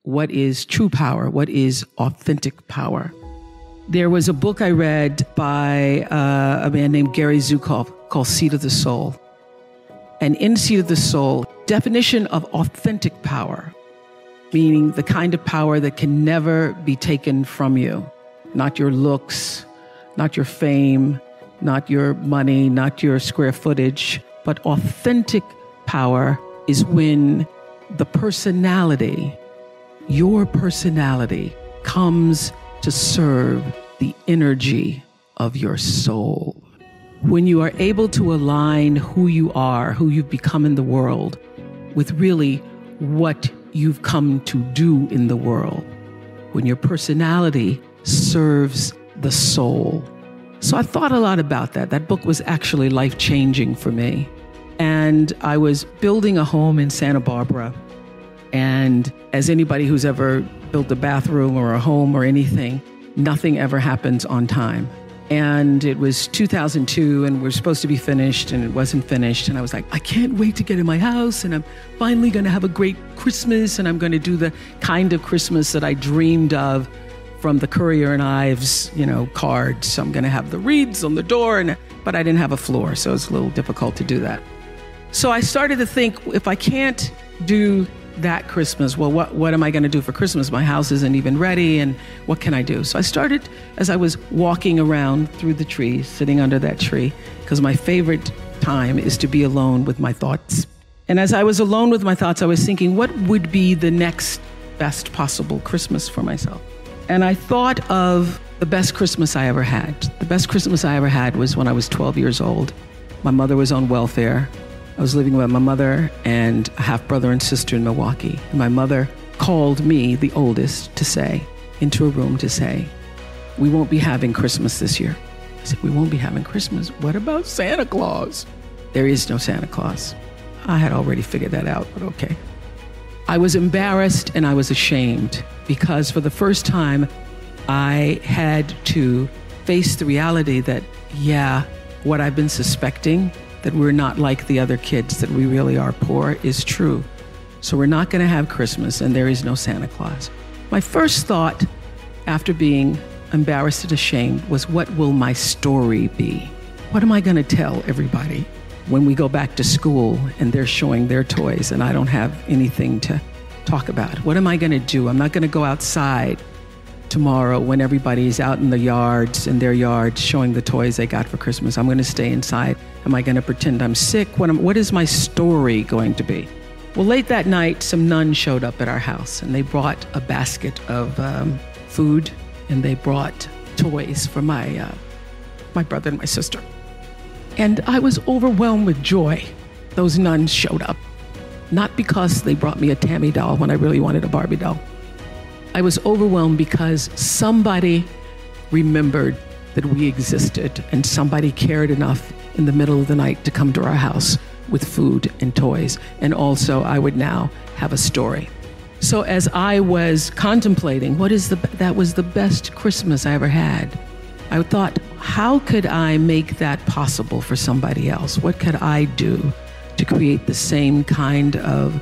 what is true power, what is authentic power. There was a book I read by a man named Gary Zukav called Seat of the Soul. And in Seat of the Soul, definition of authentic power, meaning the kind of power that can never be taken from you. Not your looks, not your fame, not your money, not your square footage, but authentic power is when the personality, your personality, comes to serve the energy of your soul. When you are able to align who you are, who you've become in the world, with really what you've come to do in the world, when your personality serves the soul. So I thought a lot about that. That book was actually life-changing for me. And I was building a home in Santa Barbara. And as anybody who's ever built a bathroom or a home or anything, nothing ever happens on time. And it was 2002 and we're supposed to be finished and it wasn't finished. And I was like, I can't wait to get in my house and I'm finally going to have a great Christmas and I'm going to do the kind of Christmas that I dreamed of from the Currier and Ives, cards. So I'm going to have the wreaths on the door, but I didn't have a floor, so it's a little difficult to do that. So I started to think, if I can't do that Christmas, well, what am I going to do for Christmas? My house isn't even ready, and what can I do? So I started as I was walking around through the trees, sitting under that tree, because my favorite time is to be alone with my thoughts. And as I was alone with my thoughts, I was thinking, what would be the next best possible Christmas for myself? And I thought of the best Christmas I ever had. The best Christmas I ever had was when I was 12 years old. My mother was on welfare. I was living with my mother and a half-brother and sister in Milwaukee. And my mother called me, the oldest, into a room to say, we won't be having Christmas this year. I said, we won't be having Christmas? What about Santa Claus? There is no Santa Claus. I had already figured that out, but okay. I was embarrassed and I was ashamed because for the first time, I had to face the reality that, what I've been suspecting, that we're not like the other kids, that we really are poor, is true. So we're not going to have Christmas and there is no Santa Claus. My first thought after being embarrassed and ashamed was, what will my story be? What am I going to tell everybody when we go back to school and they're showing their toys and I don't have anything to talk about? What am I going to do? I'm not going to go outside tomorrow when everybody's out in the yards, in their yards, showing the toys they got for Christmas. I'm going to stay inside. Am I going to pretend I'm sick? What is my story going to be? Well, late that night, some nuns showed up at our house and they brought a basket of food and they brought toys for my brother and my sister. And I was overwhelmed with joy. Those nuns showed up, not because they brought me a Tammy doll when I really wanted a Barbie doll. I was overwhelmed because somebody remembered that we existed and somebody cared enough in the middle of the night to come to our house with food and toys. And also I would now have a story. So as I was contemplating that was the best Christmas I ever had, I thought, how could I make that possible for somebody else? What could I do to create the same kind of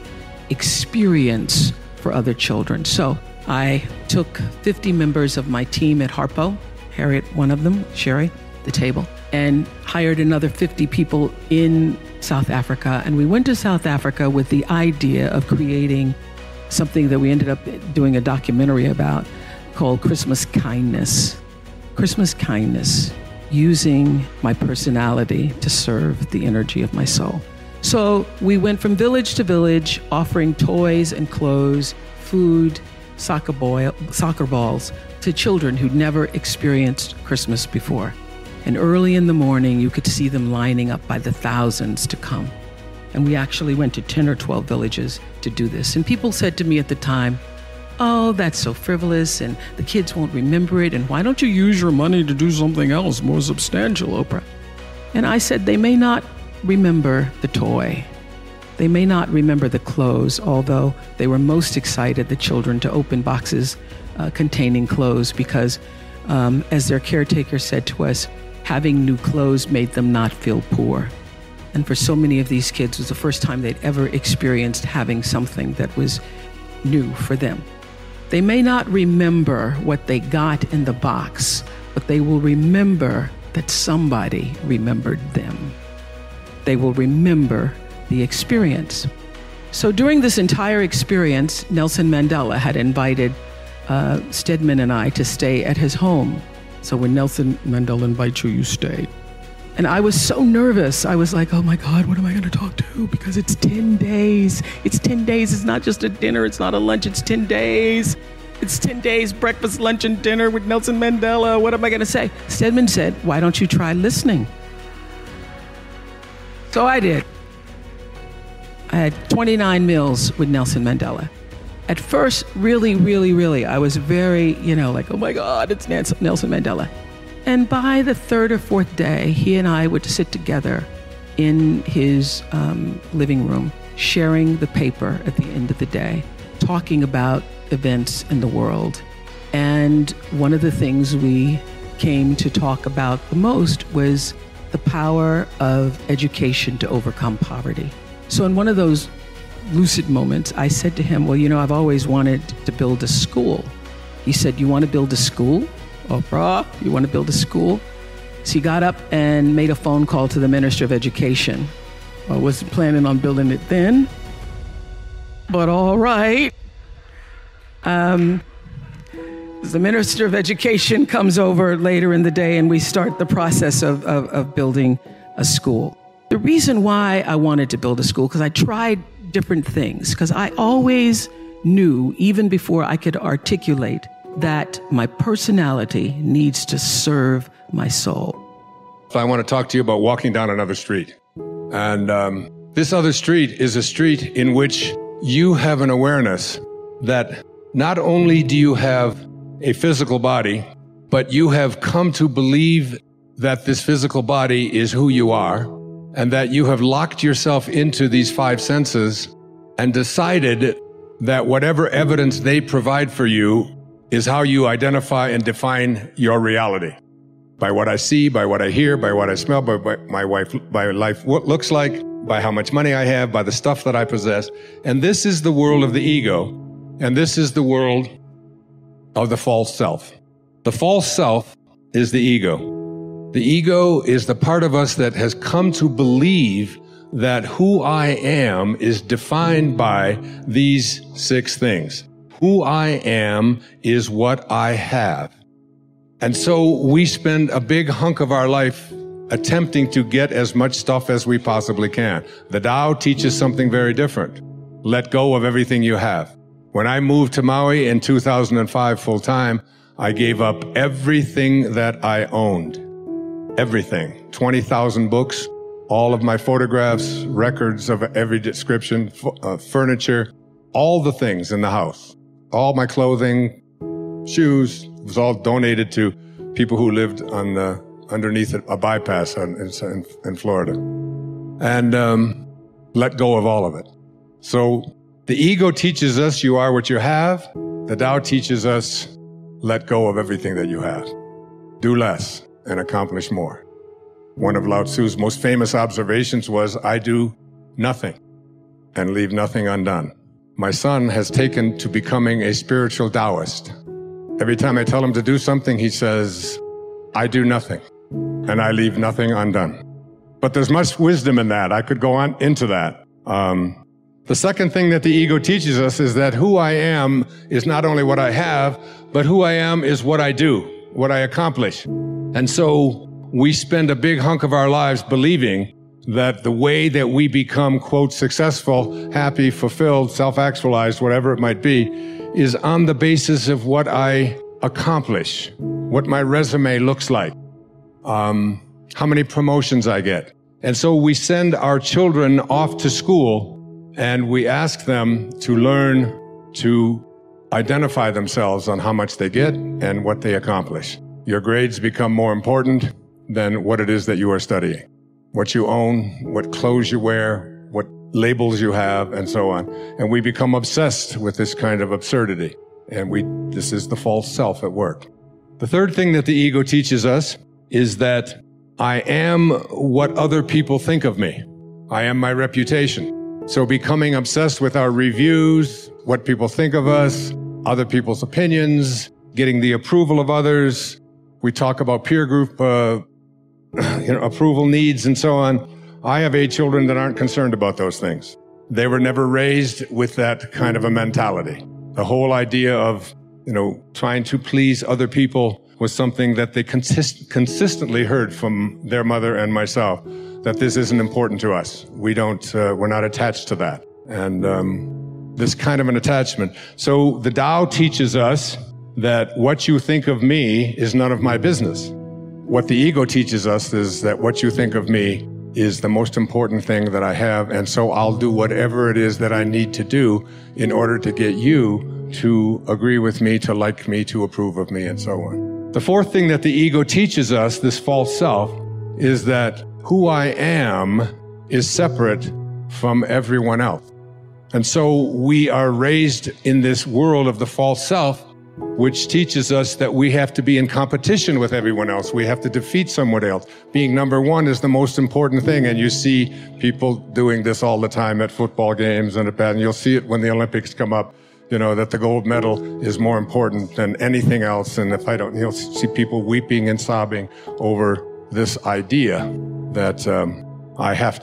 experience for other children? So I took 50 members of my team at Harpo, Harriet, one of them, Sherry, the table, and hired another 50 people in South Africa. And we went to South Africa with the idea of creating something that we ended up doing a documentary about called Christmas Kindness. Christmas Kindness, using my personality to serve the energy of my soul. So we went from village to village, offering toys and clothes, food, soccer balls to children who'd never experienced Christmas before. And early in the morning, you could see them lining up by the thousands to come. And we actually went to 10 or 12 villages to do this. And people said to me at the time, oh, that's so frivolous and the kids won't remember it. And why don't you use your money to do something else more substantial, Oprah? And I said, they may not remember the toy. They may not remember the clothes, although they were most excited, the children, to open boxes containing clothes because, as their caretaker said to us, having new clothes made them not feel poor. And for so many of these kids, it was the first time they'd ever experienced having something that was new for them. They may not remember what they got in the box, but they will remember that somebody remembered them. They will remember the experience. So during this entire experience, Nelson Mandela had invited Stedman and I to stay at his home. So when Nelson Mandela invites you, you stay. And I was so nervous. I was like, oh my God, what am I going to talk to? Because it's 10 days. It's 10 days. It's not just a dinner. It's not a lunch. It's 10 days. It's 10 days, breakfast, lunch, and dinner with Nelson Mandela. What am I going to say? Stedman said, why don't you try listening? So I did. I had 29 meals with Nelson Mandela. At first, really, I was very, like, oh my God, it's Nelson Mandela. And by the third or fourth day, he and I would sit together in his living room, sharing the paper at the end of the day, talking about events in the world. And one of the things we came to talk about the most was the power of education to overcome poverty. So in one of those lucid moments, I said to him, well, I've always wanted to build a school. He said, you want to build a school? Oprah, you want to build a school? So he got up and made a phone call to the Minister of Education. I wasn't planning on building it then, but all right. The Minister of Education comes over later in the day and we start the process of building a school. The reason why I wanted to build a school, because I tried different things, because I always knew, even before I could articulate, that my personality needs to serve my soul. So I want to talk to you about walking down another street. And this other street is a street in which you have an awareness that not only do you have a physical body, but you have come to believe that this physical body is who you are, and that you have locked yourself into these five senses and decided that whatever evidence they provide for you is how you identify and define your reality. By what I see, by what I hear, by what I smell, by my life what looks like, by how much money I have, by the stuff that I possess. And this is the world of the ego. And this is the world of the false self. The false self is the ego. The ego is the part of us that has come to believe that who I am is defined by these six things. Who I am is what I have. And so we spend a big hunk of our life attempting to get as much stuff as we possibly can. The Tao teaches something very different. Let go of everything you have. When I moved to Maui in 2005 full-time, I gave up everything that I owned. Everything. 20,000 books, all of my photographs, records of every description, furniture, all the things in the house. All my clothing, shoes, was all donated to people who lived on underneath a bypass in Florida. And let go of all of it. So the ego teaches us you are what you have. The Tao teaches us let go of everything that you have. Do less and accomplish more. One of Lao Tzu's most famous observations was, I do nothing and leave nothing undone. My son has taken to becoming a spiritual Taoist. Every time I tell him to do something, he says, I do nothing and I leave nothing undone. But there's much wisdom in that. I could go on into that. The second thing that the ego teaches us is that who I am is not only what I have, but who I am is what I do, what I accomplish. And so we spend a big hunk of our lives believing that the way that we become, quote, successful, happy, fulfilled, self-actualized, whatever it might be, is on the basis of what I accomplish, what my resume looks like, how many promotions I get. And so we send our children off to school and we ask them to learn to identify themselves on how much they get and what they accomplish. Your grades become more important than what it is that you are studying. What you own, what clothes you wear, what labels you have, and so on. And we become obsessed with this kind of absurdity. And this is the false self at work. The third thing that the ego teaches us is that I am what other people think of me. I am my reputation. So becoming obsessed with our reviews, what people think of us, other people's opinions, getting the approval of others. We talk about peer group, approval needs and so on. I have 8 children that aren't concerned about those things. They were never raised with that kind of a mentality. The whole idea of, trying to please other people was something that they consistently heard from their mother and myself, that this isn't important to us. We're not attached to that. And this kind of an attachment. So the Tao teaches us that what you think of me is none of my business. What the ego teaches us is that what you think of me is the most important thing that I have, and so I'll do whatever it is that I need to do in order to get you to agree with me, to like me, to approve of me, and so on. The fourth thing that the ego teaches us, this false self, is that who I am is separate from everyone else. And so we are raised in this world of the false self, which teaches us that we have to be in competition with everyone else. We have to defeat someone else. Being number one is the most important thing. And you see people doing this all the time at football games and you'll see it when the Olympics come up, that the gold medal is more important than anything else. And you'll see people weeping and sobbing over this idea that I have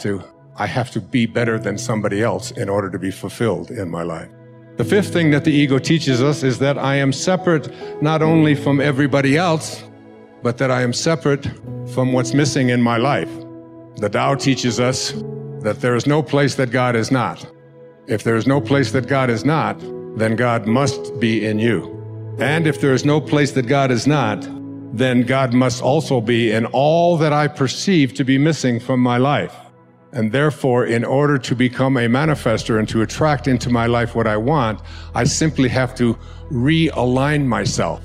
to be better than somebody else in order to be fulfilled in my life. The fifth thing that the ego teaches us is that I am separate not only from everybody else, but that I am separate from what's missing in my life. The Tao teaches us that there is no place that God is not. If there is no place that God is not, then God must be in you. And if there is no place that God is not, then God must also be in all that I perceive to be missing from my life. And therefore, in order to become a manifester and to attract into my life what I want, I simply have to realign myself.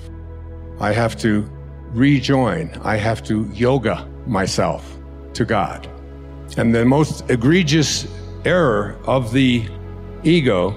I have to rejoin. I have to yoga myself to God. And the most egregious error of the ego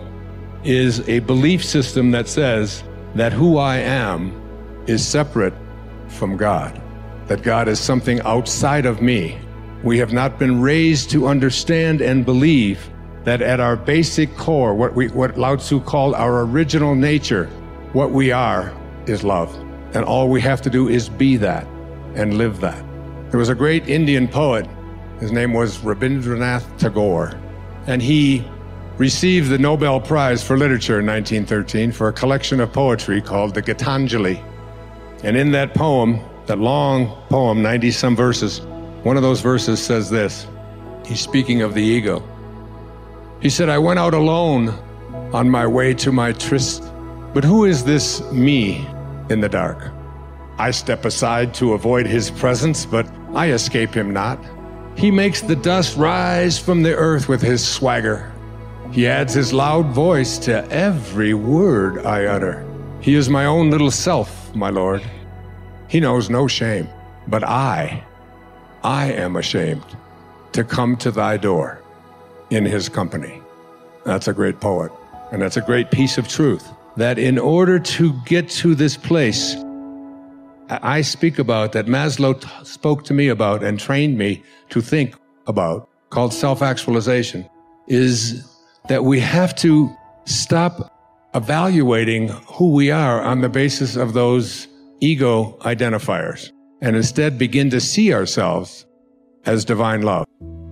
is a belief system that says that who I am is separate from God, that God is something outside of me. We have not been raised to understand and believe that at our basic core, what Lao Tzu called our original nature, what we are is love. And all we have to do is be that and live that. There was a great Indian poet. His name was Rabindranath Tagore. And he received the Nobel Prize for Literature in 1913 for a collection of poetry called the Gitanjali. And in that poem, that long poem, 90-some verses, one of those verses says this. He's speaking of the ego. He said, I went out alone on my way to my tryst, but who is this me in the dark? I step aside to avoid his presence, but I escape him not. He makes the dust rise from the earth with his swagger. He adds his loud voice to every word I utter. He is my own little self, my Lord. He knows no shame, but I am ashamed to come to thy door in his company. That's a great poet, and that's a great piece of truth, that in order to get to this place I speak about, that Maslow spoke to me about and trained me to think about, called self-actualization, is that we have to stop evaluating who we are on the basis of those ego identifiers, and instead begin to see ourselves as divine love.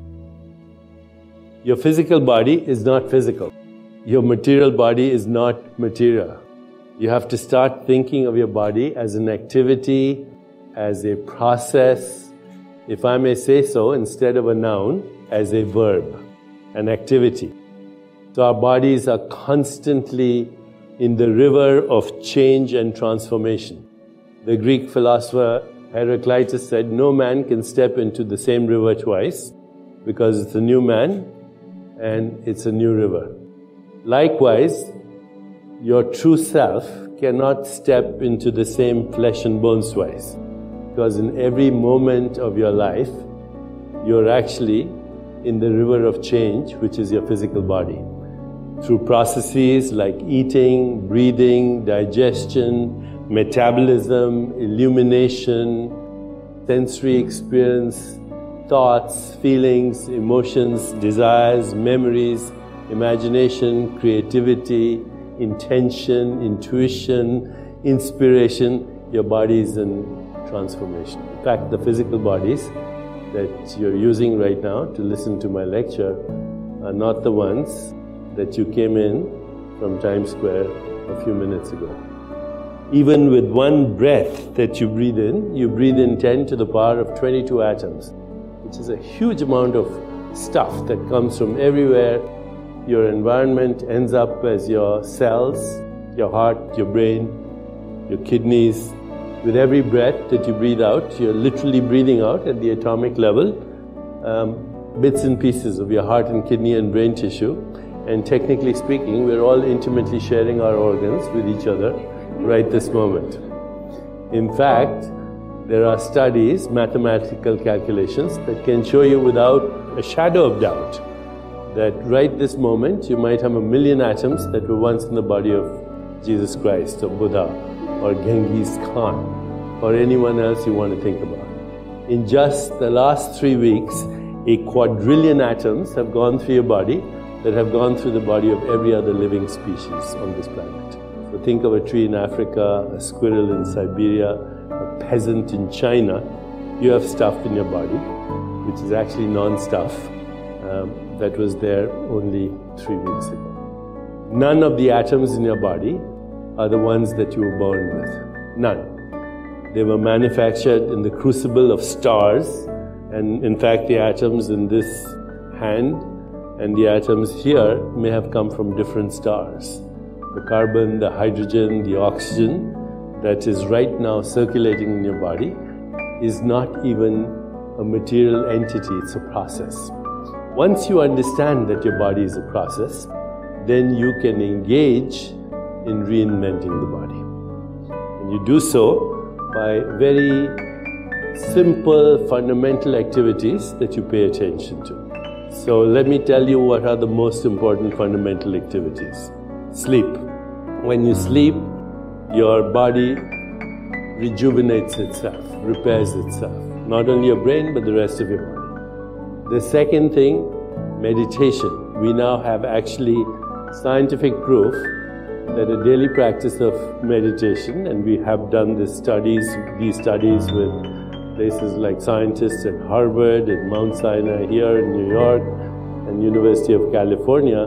Your physical body is not physical. Your material body is not material. You have to start thinking of your body as an activity, as a process, if I may say so, instead of a noun, as a verb, an activity. So our bodies are constantly in the river of change and transformation. The Greek philosopher Heraclitus said, no man can step into the same river twice, because it's a new man and it's a new river. Likewise, your true self cannot step into the same flesh and bones twice, because in every moment of your life, you're actually in the river of change, which is your physical body. Through processes like eating, breathing, digestion, metabolism, illumination, sensory experience, thoughts, feelings, emotions, desires, memories, imagination, creativity, intention, intuition, inspiration, your body is in transformation. In fact, the physical bodies that you're using right now to listen to my lecture are not the ones that you came in from Times Square a few minutes ago. Even with one breath that you breathe in 10 to the power of 22 atoms, which is a huge amount of stuff that comes from everywhere. Your environment ends up as your cells, your heart, your brain, your kidneys. With every breath that you breathe out, you're literally breathing out at the atomic level bits and pieces of your heart and kidney and brain tissue. And technically speaking, we're all intimately sharing our organs with each other right this moment. In fact, there are studies, mathematical calculations that can show you without a shadow of doubt that right this moment you might have 1 million atoms that were once in the body of Jesus Christ or Buddha or Genghis Khan or anyone else you want to think about. In just the last 3 weeks, a quadrillion atoms have gone through your body that have gone through the body of every other living species on this planet. So think of a tree in Africa, a squirrel in Siberia, a peasant in China. You have stuff in your body, which is actually non-stuff, that was there only 3 weeks ago. None of the atoms in your body are the ones that you were born with. None. They were manufactured in the crucible of stars, and in fact the atoms in this hand and the atoms here may have come from different stars. The carbon, the hydrogen, the oxygen that is right now circulating in your body is not even a material entity, it's a process. Once you understand that your body is a process, then you can engage in reinventing the body. And you do so by very simple, fundamental activities that you pay attention to. So let me tell you what are the most important fundamental activities. Sleep. When you sleep, your body rejuvenates itself, repairs itself. Not only your brain, but the rest of your body. The second thing, meditation. We now have actually scientific proof that a daily practice of meditation, and we have done these studies with places like scientists at Harvard, at Mount Sinai here in New York, and University of California.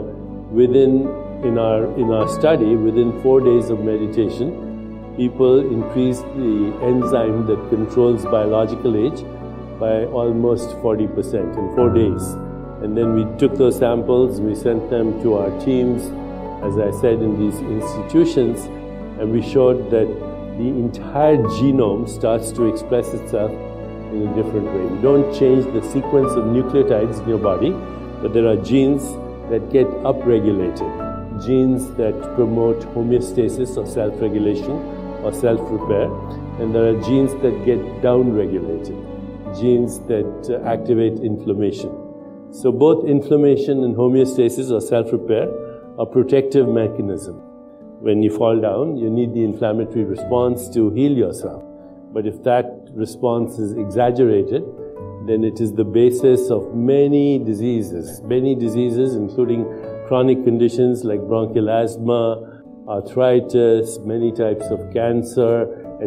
In our study, within 4 days of meditation, people increased the enzyme that controls biological age by almost 40% in 4 days. And then we took those samples, we sent them to our teams, as I said, in these institutions, and we showed that the entire genome starts to express itself in a different way. You don't change the sequence of nucleotides in your body, but there are genes that get upregulated, genes that promote homeostasis or self-regulation or self-repair, and there are genes that get downregulated, genes that activate inflammation. So both inflammation and homeostasis or self-repair are protective mechanisms. When you fall down, you need the inflammatory response to heal yourself. But if that response is exaggerated, then it is the basis of many diseases including chronic conditions like bronchial asthma, arthritis, many types of cancer,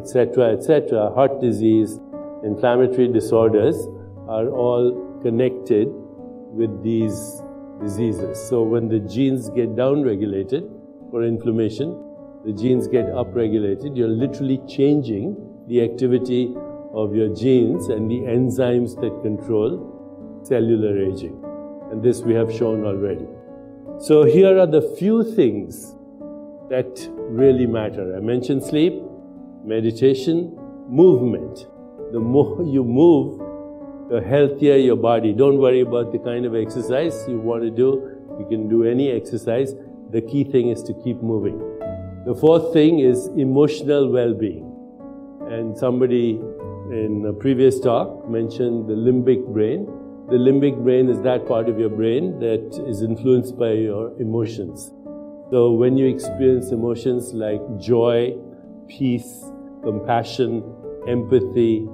etc., heart disease, inflammatory disorders are all connected with these diseases. So when the genes get downregulated for inflammation, the genes get upregulated, you're literally changing the activity of your genes and the enzymes that control cellular aging. And this we have shown already. So here are the few things that really matter. I mentioned sleep, meditation, movement. The more you move, the healthier your body. Don't worry about the kind of exercise you want to do. You can do any exercise. The key thing is to keep moving. The fourth thing is emotional well-being. And somebody in a previous talk mentioned the limbic brain. The limbic brain is that part of your brain that is influenced by your emotions. So when you experience emotions like joy, peace, compassion, empathy,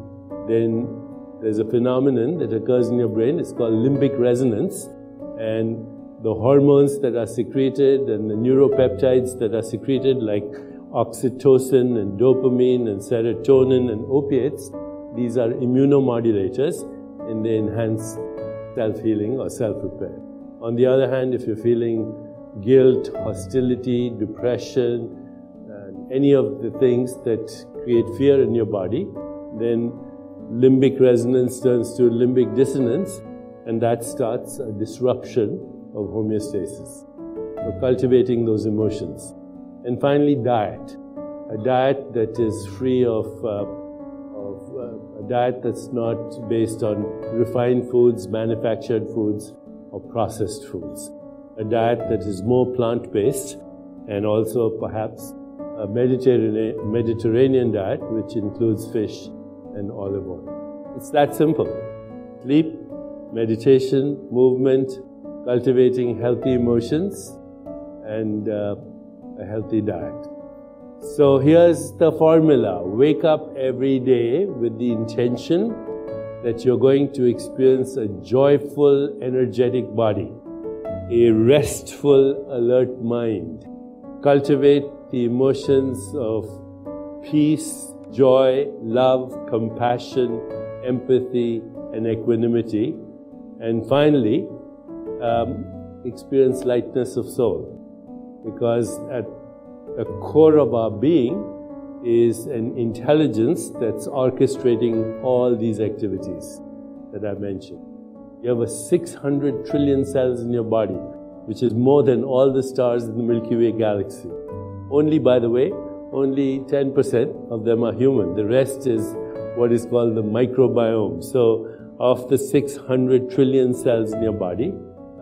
then there's a phenomenon that occurs in your brain. It's called limbic resonance. And the hormones that are secreted and the neuropeptides that are secreted, like oxytocin and dopamine and serotonin and opiates, these are immunomodulators and they enhance self-healing or self-repair. On the other hand, if you're feeling guilt, hostility, depression, and any of the things that create fear in your body, then limbic resonance turns to limbic dissonance, and that starts a disruption of homeostasis. So cultivating those emotions. And finally, diet. A diet that is free of a diet that's not based on refined foods, manufactured foods, or processed foods. A diet that is more plant-based, and also perhaps a Mediterranean diet which includes fish and olive oil. It's that simple. Sleep, meditation, movement, cultivating healthy emotions, and a healthy diet. So here's the formula. Wake up every day with the intention that you're going to experience a joyful, energetic body, a restful, alert mind. Cultivate the emotions of peace, joy, love, compassion, empathy, and equanimity. And finally, experience lightness of soul. Because at the core of our being is an intelligence that's orchestrating all these activities that I mentioned. You have 600 trillion cells in your body, which is more than all the stars in the Milky Way galaxy. Only, by the way, only 10% of them are human. The rest is what is called the microbiome. So, of the 600 trillion cells in your body,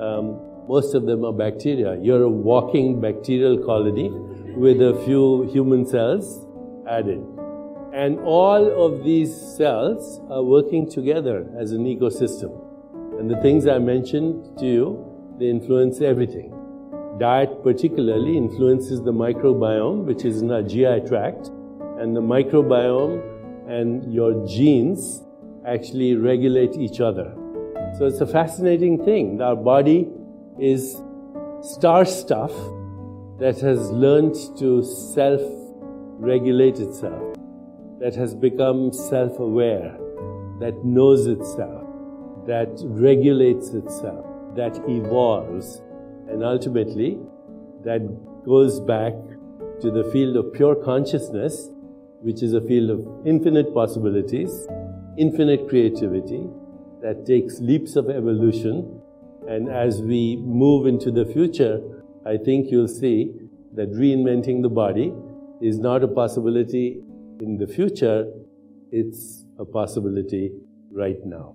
most of them are bacteria. You're a walking bacterial colony with a few human cells added. And all of these cells are working together as an ecosystem. And the things I mentioned to you, they influence everything. Diet particularly influences the microbiome, which is in our GI tract. And the microbiome and your genes actually regulate each other. So it's a fascinating thing. Our body is star stuff that has learned to self-regulate itself, that has become self-aware, that knows itself, that regulates itself, that evolves, and ultimately that goes back to the field of pure consciousness, which is a field of infinite possibilities, infinite creativity, that takes leaps of evolution. And as we move into the future, I think you'll see that reinventing the body is not a possibility in the future, it's a possibility right now.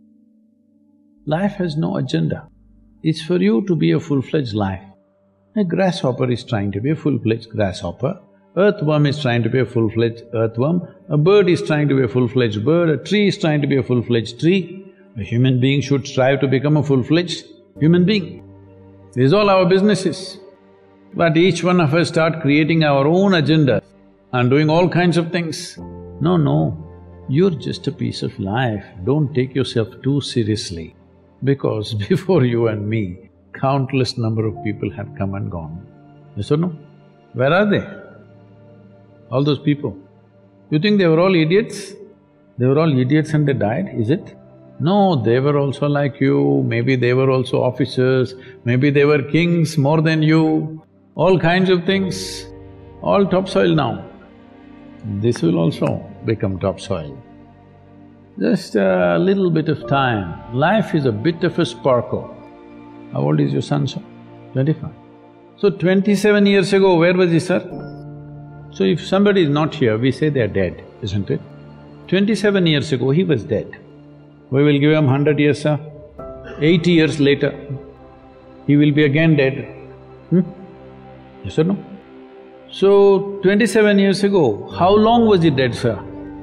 Life has no agenda. It's for you to be a full-fledged life. A grasshopper is trying to be a full-fledged grasshopper. Earthworm is trying to be a full-fledged earthworm. A bird is trying to be a full-fledged bird. A tree is trying to be a full-fledged tree. A human being should strive to become a full-fledged human being. This is all our business is. But each one of us start creating our own agendas and doing all kinds of things. No, you're just a piece of life. Don't take yourself too seriously. Because before you and me, countless number of people have come and gone. Yes or no? Where are they? All those people. You think they were all idiots? They were all idiots and they died, is it? No, they were also like you, maybe they were also officers, maybe they were kings more than you, all kinds of things, all topsoil now. This will also become topsoil. Just a little bit of time. Life is a bit of a sparkle. How old is your son, sir? 25. So 27 years ago, where was he, sir? So if somebody is not here, we say they're dead, isn't it? 27 years ago, he was dead. We will give him 100 years, sir. 80 years later, he will be again dead. Yes or no? So, 27 years ago, how long was he dead, sir?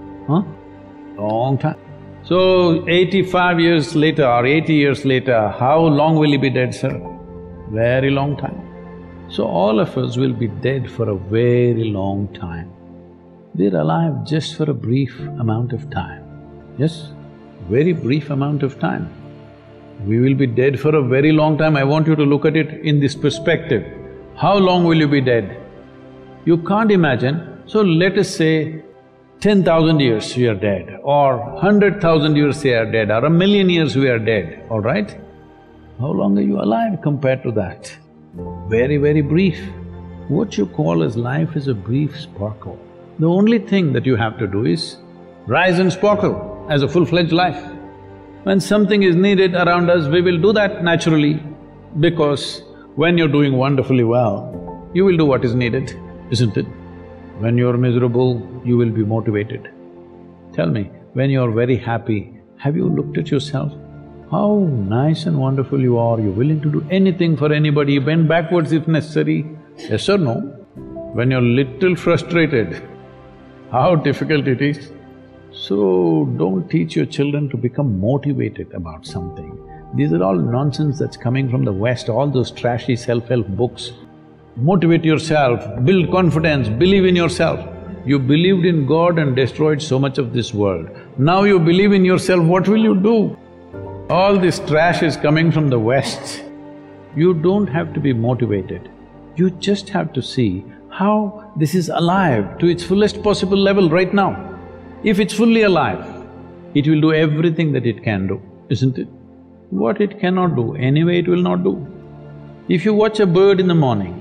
Long time. So, 85 years later or 80 years later, how long will he be dead, sir? Very long time. So, all of us will be dead for a very long time. We're alive just for a brief amount of time. Yes? Very brief amount of time. We will be dead for a very long time. I want you to look at it in this perspective. How long will you be dead? You can't imagine. So let us say 10,000 years we are dead, or 100,000 years we are dead, or 1,000,000 years we are dead, all right? How long are you alive compared to that? Very, very brief. What you call as life is a brief sparkle. The only thing that you have to do is rise and sparkle as a full-fledged life. When something is needed around us, we will do that naturally, because when you're doing wonderfully well, you will do what is needed, isn't it? When you're miserable, you will be motivated. Tell me, when you're very happy, have you looked at yourself? How nice and wonderful you are, you're willing to do anything for anybody, bend backwards if necessary, yes or no? When you're little frustrated, how difficult it is. So, don't teach your children to become motivated about something. These are all nonsense that's coming from the West, all those trashy self-help books. Motivate yourself, build confidence, believe in yourself. You believed in God and destroyed so much of this world. Now you believe in yourself, what will you do? All this trash is coming from the West. You don't have to be motivated. You just have to see how this is alive to its fullest possible level right now. If it's fully alive, it will do everything that it can do, isn't it? What it cannot do, anyway it will not do. If you watch a bird in the morning,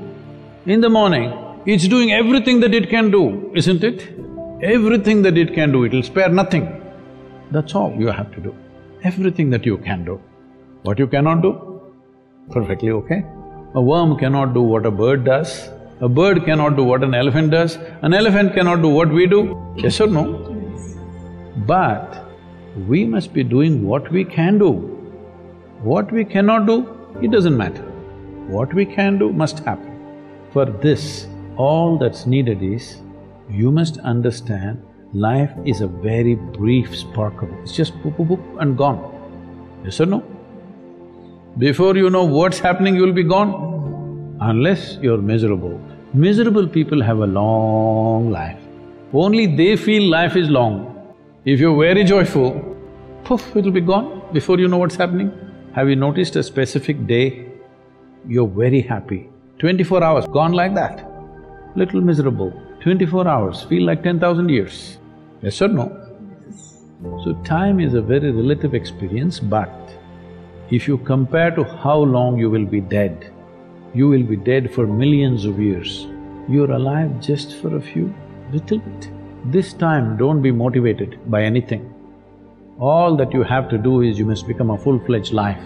it's doing everything that it can do, isn't it? Everything that it can do, it'll spare nothing. That's all you have to do, everything that you can do. What you cannot do, perfectly okay. A worm cannot do what a bird does, a bird cannot do what an elephant does, an elephant cannot do what we do, yes or no? But we must be doing what we can do. What we cannot do, it doesn't matter. What we can do must happen. For this, all that's needed is, you must understand life is a very brief sparkle. It's just poop, poop, poop and gone. Yes or no? Before you know what's happening, you'll be gone, unless you're miserable. Miserable people have a long life. Only they feel life is long. If you're very joyful, poof, it'll be gone before you know what's happening. Have you noticed a specific day, you're very happy, 24 hours, gone like that. Little miserable, 24 hours, feel like 10,000 years. Yes or no? So time is a very relative experience, but if you compare to how long you will be dead, you will be dead for millions of years. You're alive just for a few, little bit. This time, don't be motivated by anything. All that you have to do is you must become a full-fledged life.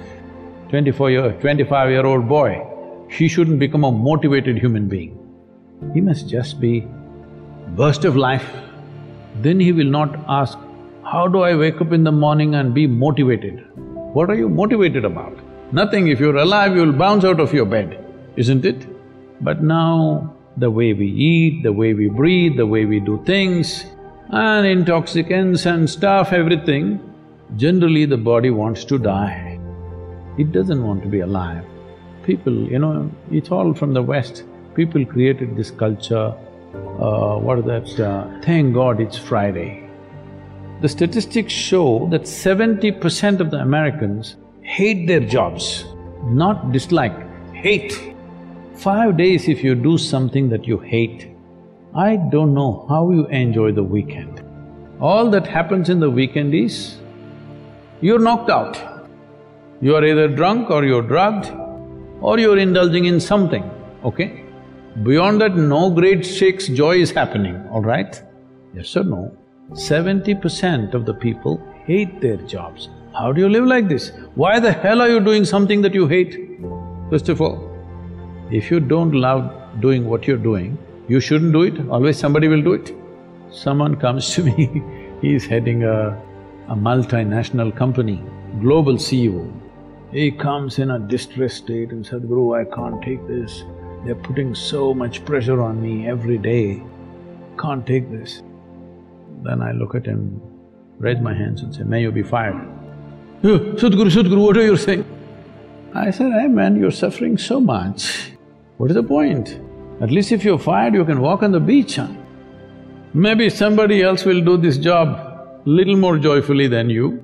25-year-old boy, he shouldn't become a motivated human being. He must just be burst of life. Then he will not ask, how do I wake up in the morning and be motivated? What are you motivated about? Nothing. If you're alive, you'll bounce out of your bed, isn't it? But now, the way we eat, the way we breathe, the way we do things, and intoxicants and stuff, everything, generally the body wants to die. It doesn't want to be alive. People, it's all from the West. People created this culture, thank God it's Friday. The statistics show that 70% of the Americans hate their jobs, not dislike, hate. 5 days if you do something that you hate, I don't know how you enjoy the weekend. All that happens in the weekend is, you're knocked out. You are either drunk or you're drugged or you're indulging in something, okay? Beyond that, no great shakes joy is happening, all right? Yes or no? 70% of the people hate their jobs. How do you live like this? Why the hell are you doing something that you hate? First of all, if you don't love doing what you're doing, you shouldn't do it, always somebody will do it. Someone comes to me, he's heading a multinational company, global CEO. He comes in a distressed state and said, Guru, I can't take this. They're putting so much pressure on me every day, can't take this. Then I look at him, raise my hands and say, may you be fired. Sadhguru, what are you saying? I said, hey man, you're suffering so much. What is the point? At least if you're fired, you can walk on the beach, huh? Maybe somebody else will do this job little more joyfully than you.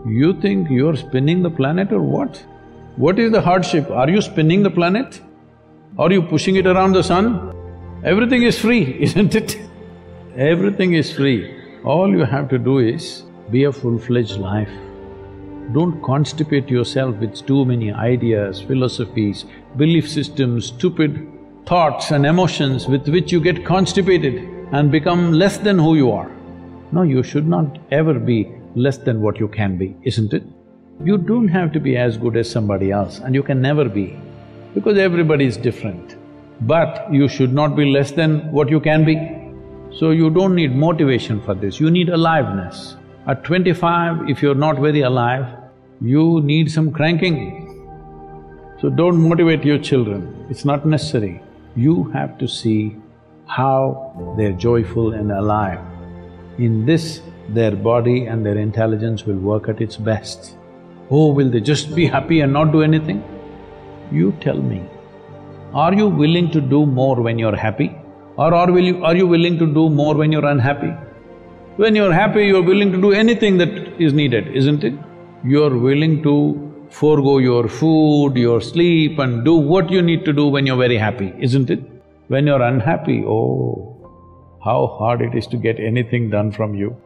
You think you're spinning the planet or what? What is the hardship? Are you spinning the planet? Are you pushing it around the sun? Everything is free, isn't it? Everything is free. All you have to do is be a full-fledged life. Don't constipate yourself with too many ideas, philosophies, belief systems, stupid thoughts and emotions with which you get constipated and become less than who you are. No, you should not ever be less than what you can be, isn't it? You don't have to be as good as somebody else, and you can never be, because everybody is different. But you should not be less than what you can be. So you don't need motivation for this, you need aliveness. At 25, if you're not very alive, you need some cranking. So don't motivate your children, it's not necessary. You have to see how they're joyful and alive. In this, their body and their intelligence will work at its best. Oh, will they just be happy and not do anything? You tell me, are you willing to do more when you're happy? Or are you willing to do more when you're unhappy? When you're happy, you're willing to do anything that is needed, isn't it? You're willing to forego your food, your sleep and do what you need to do when you're very happy, isn't it? When you're unhappy, oh, how hard it is to get anything done from you.